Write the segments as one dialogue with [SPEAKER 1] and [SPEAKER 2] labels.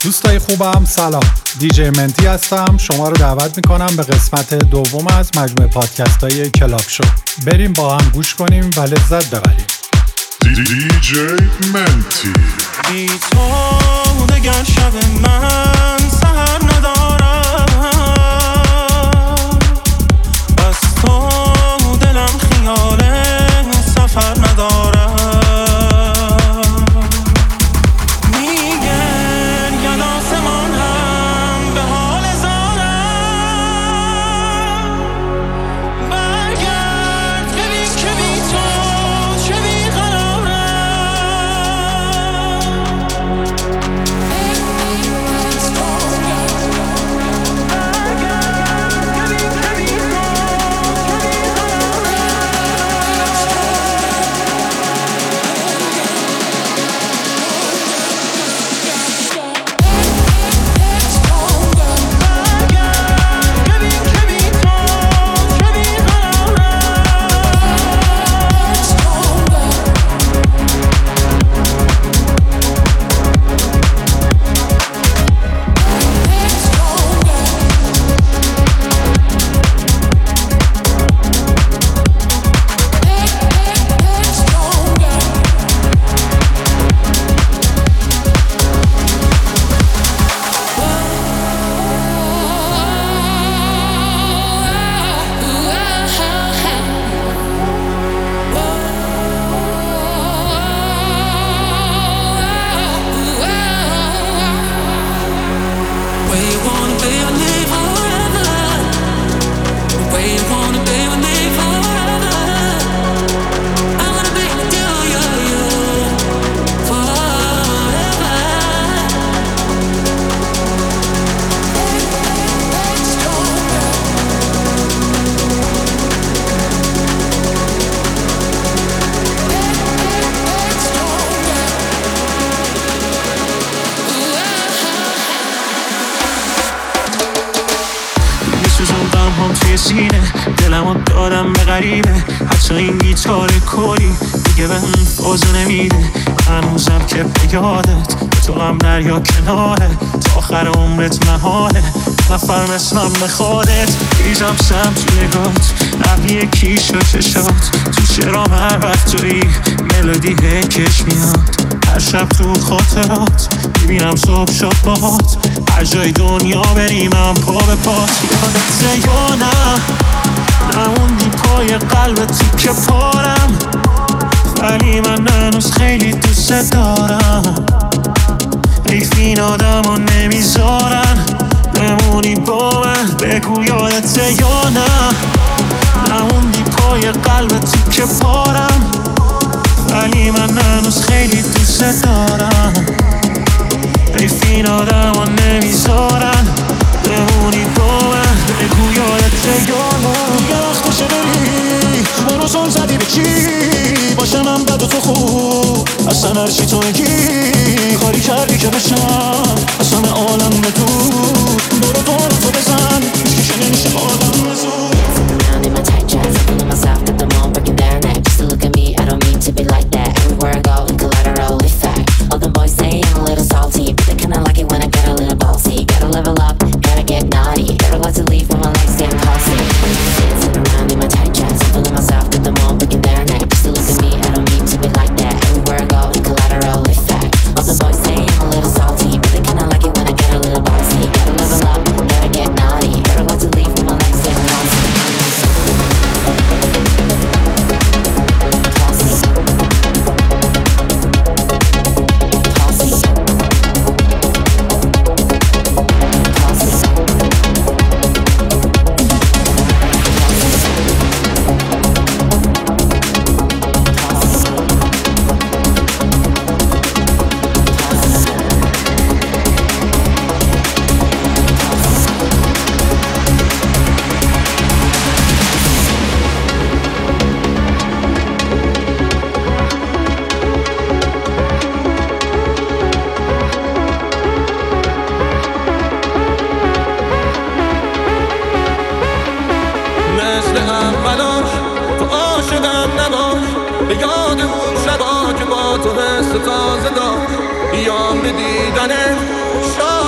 [SPEAKER 1] دوستای خوبم سلام، دیجی منتی هستم. شما رو دعوت میکنم به قسمت دوم از مجموعه پادکست های کلاب شو. بریم با هم گوش کنیم و لذت ببریم.
[SPEAKER 2] دیجی منتی.
[SPEAKER 3] بی تو دگر شب من سحر ندارم، از تو دلم خیال سفر ندارم. دلمو دادم به غریبه، حتی این گیتار کلی دیگه به اون فازو نمیده. هنوزم که به یادت به تو غم دریا کناره، تا آخر عمرت محاله نفر مثلم به خودت. ریزم سم تو نگات، نقیه کیش و چشات، تو چرام هر وقت توی ملودی کش میاد. هر شب تو خاطرات میبینم صبح شد باهات، هر جای دنیا بریمم پا به پات. یادت یا نه نموندی پای قلب تیکه پارم، ولی من هنوز خیلی دوست دارم. حیف این آدم رو نمیذارن بمونی با من، بگو یادت یا نه نموندی پای قلب تیکه پارم، ولی من هنوز خیلی دوست دارم. حیف این آدم رو نمیذارن بمونی با من، بگو یادت یا نه. یه وقت باشه بری منو زل زدی به چی باشه، من بد و تو خوب اصلا هرچی تو میگی کاری کردی که بشم اصلا عالم به دور تو بزن هیچ که نمیشه آدم بزود.
[SPEAKER 4] Around in my tight dress, feeling myself, got them all breaking their neck. Just to look at me, I don't mean to be like that. Everywhere I go, in collateral effect. All them boys say I'm a little salty, but they kinda like it when I get a little ballsy. Gotta level up, gotta get naughty, gotta like to leave when my legs get tossy. Dancing around in my tight dress, feeling myself, got them all breaking their neck. Just to look at me, I don't mean to be like that. Everywhere I go, in collateral effect. All them boys say I'm a little salty, but they kinda like it when I get a little ballsy. Gotta level up, gotta get naughty, gotta like to leave when my legs get tossy.
[SPEAKER 5] تو حس تازه دار بیام به دیدنه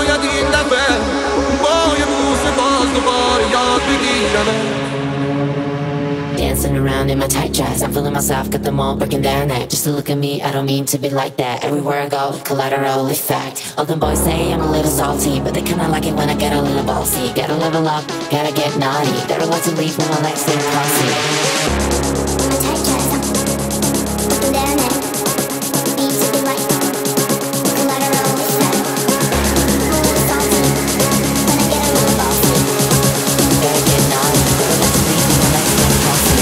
[SPEAKER 4] Dancing around in my tight dress, I'm feeling myself, got them all breaking their neck. Just to look at me, I don't mean to be like that. Everywhere I go, collateral effect. All them boys say I'm a little salty, but they kinda like it when I get a little ballsy. Gotta level up, gotta get naughty. They're about to leave when my legs get classy. My tight dress, I'm breaking their neck. Need to be like that. Collateral effect. I'm a little salty when I get a little ballsy. Gotta get naughty. They're about to leave when my legs get classy.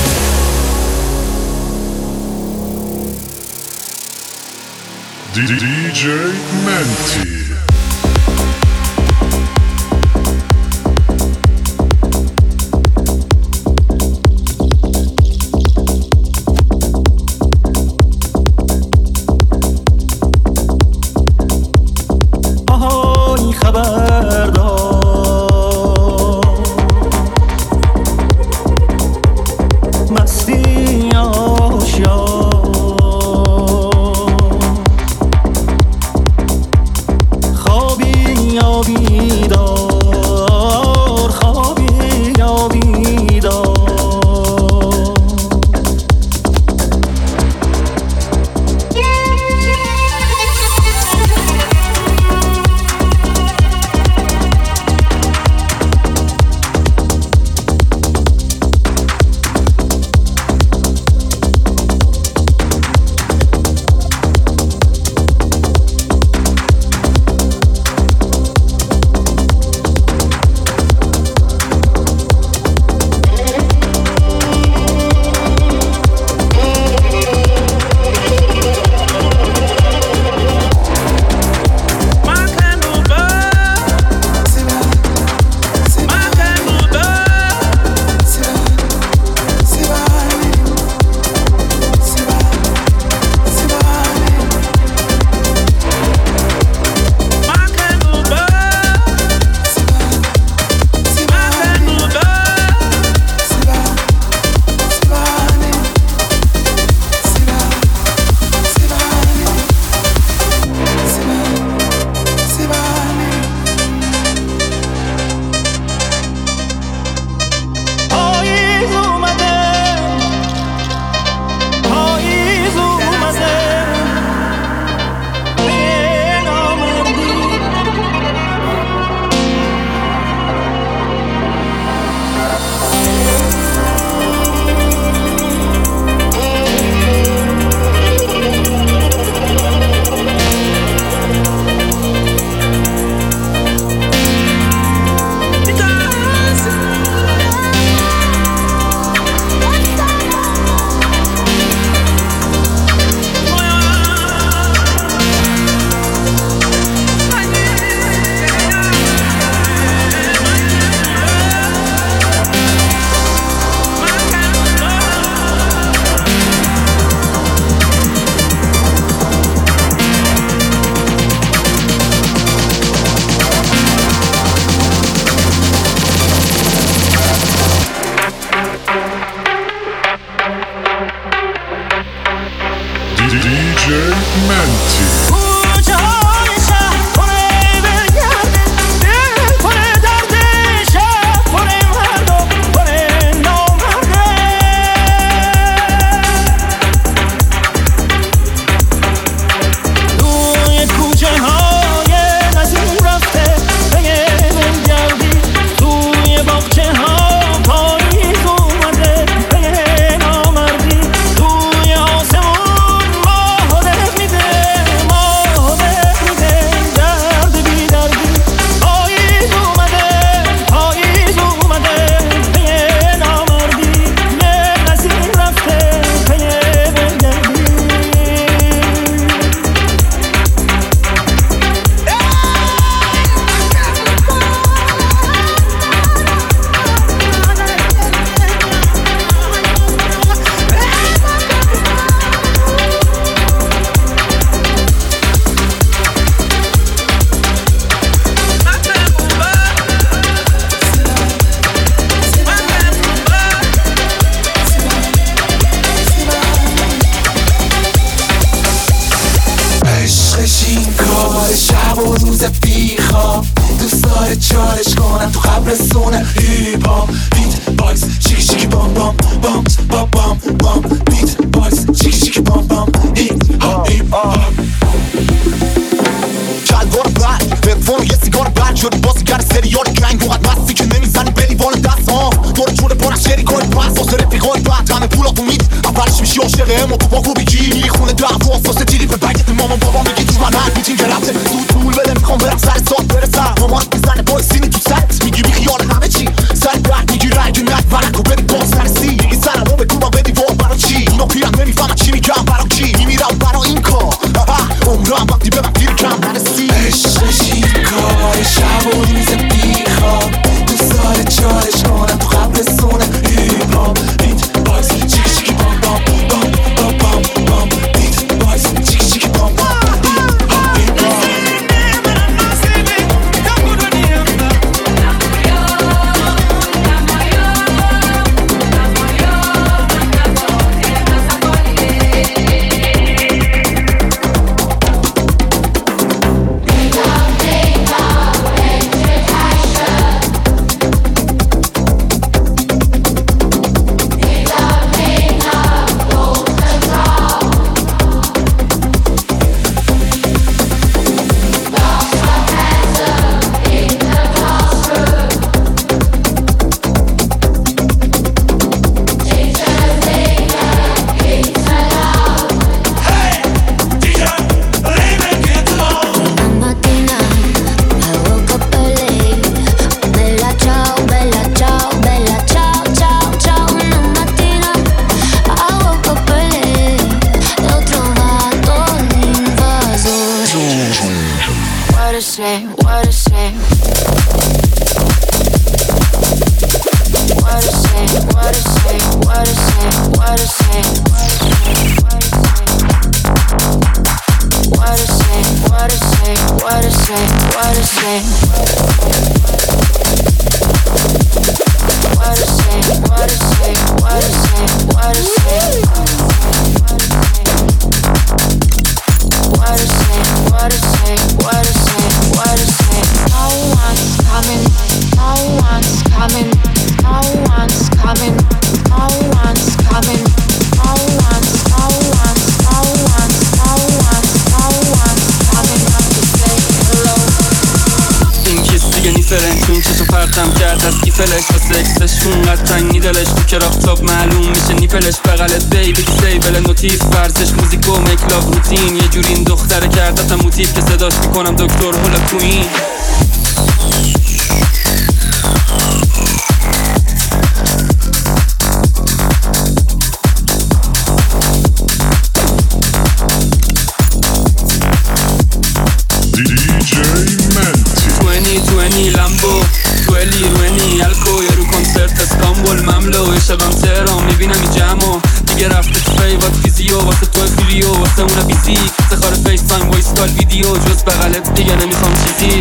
[SPEAKER 2] DJ Menti.
[SPEAKER 5] داره چالش کنم تو قبرستونه هیپ هاپ بیت باکس چیکی چیکی بام بام بام بام بام بام بیت باکس چیکی چیکی بام بام هیپ هاپ هیپ هاپ شلوار برگ بفون یه سیگار برگ شدی بازیگر سریال کنگ وقت مستی که نمیزنی به لیوان دست ها دور جوره پر از شری کنی پس واسه رفیقای بعد همه پولاتو میدی اولش میشی عاشق اما تو باکو بگی میخونه دعوا واسه تیری به بگت مامان بابا میگی تو من حرف میتین که رفته زود پول بده میخوام برم سر سات برسم مامانت میزنه با سینی تو سرت میگی بی خیال همه چی سر برگ میگی رنگ نک ورکو بری باز سر سی میگی سرمو بکوبم بدی وار برا چی اینا پیرم نمیفهمن چی میگم برا کی میمیرم برا این کار عمرم وقتی به من دیر کم نرسی عشقشی کار شب و روز بیخواب دوست داره چالش کنم تو قبرستونه هیپ هاپ بیت باکس چیکی چیکی بام بام بام بام بام بام بیت باکس چیکی چیکی بام بام هیپ هاپ هیپ هاپ
[SPEAKER 6] فلش و سکسش اونقدر تنگی دلش تو کرافتاب معلوم میشه نیپلش بغلت بیبی دیسیبل نوتیف فرزش موزیک و مکلاف روتین یه جوری این دختره کردتم موتیف که صداش میکنم دکتر هولا کوین
[SPEAKER 7] شبم تهران میبینم این جمع دیگه رفته تو فیوات فیزیو واسه تو فیلیو واسه اونه بیزیک سخار فیس تایم وایس کال ویدیو جز بغلت دیگه نمیخوام چیزی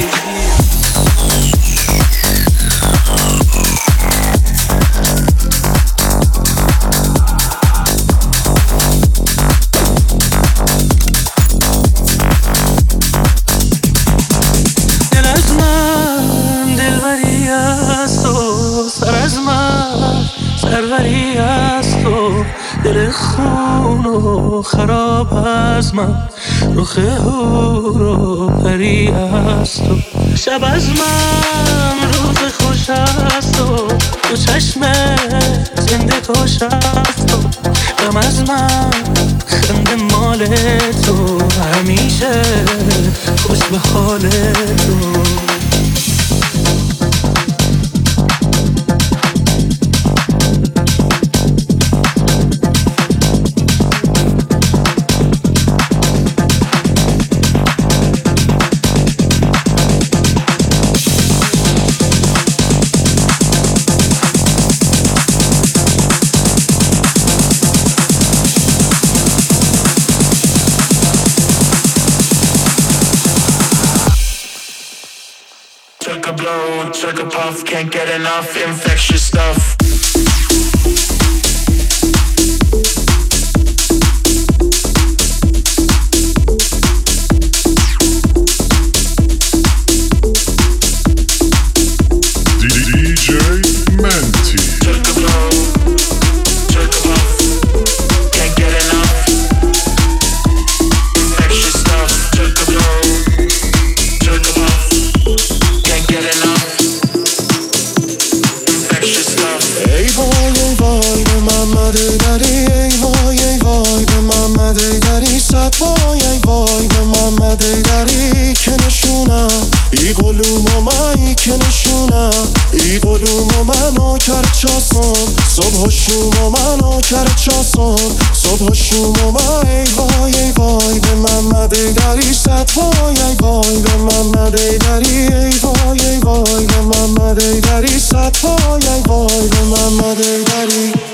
[SPEAKER 3] دل از من دلبری است و سر از من سروری است و دل خون و خراب از من رخ هور و پری است و شب از من روز خوش است و تو چشم زنده توش است و غم از من خنده مال تو همیشه خوش به حال تو Took a puff, can't get enough infectious stuff.
[SPEAKER 8] که نشونم ای قلوم و منو کرد چاسم صبح و شوم و منو کرد چاسم صبح و شوم و من ای وای به محمد ایدری صد وای ای وای به محمد ایدری ای وای به محمد ایدری صد وای ای وای به محمد ایدری